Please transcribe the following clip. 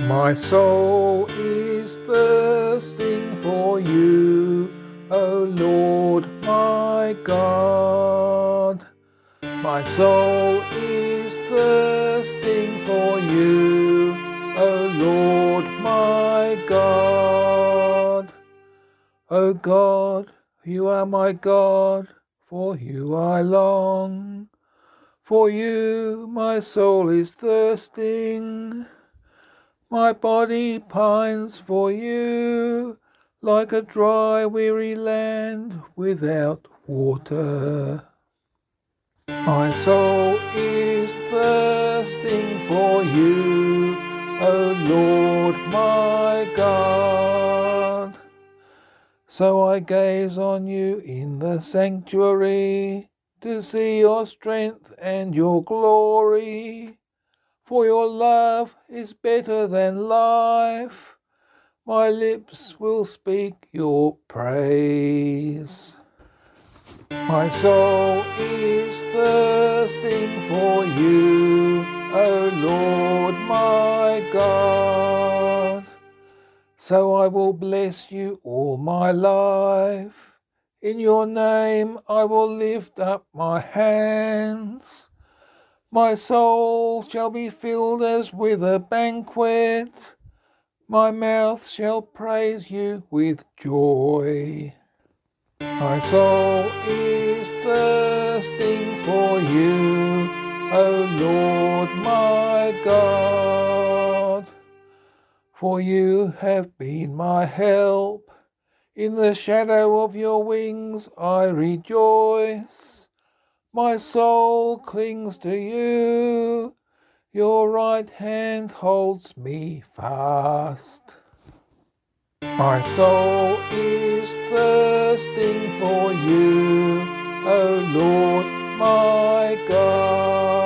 My soul is thirsting for you, O Lord my God. My soul is thirsting for you, O Lord my God. O God, you are my God, for you I long. For you my soul is thirsting. My body pines for you, like a dry, weary land without water. My soul is thirsting for you, O Lord my God. So I gaze on you in the sanctuary, to see your strength and your glory. For your love is better than life. My lips will speak your praise. My soul is thirsting for you, O Lord my God. So I will bless you all my life. In your name I will lift up my hands. My soul shall be filled as with a banquet. My mouth shall praise you with joy. My soul is thirsting for you, O Lord my God. For you have been my help. In the shadow of your wings I rejoice. My soul clings to you. Your right hand holds me fast. My soul is thirsting for you, O Lord my God.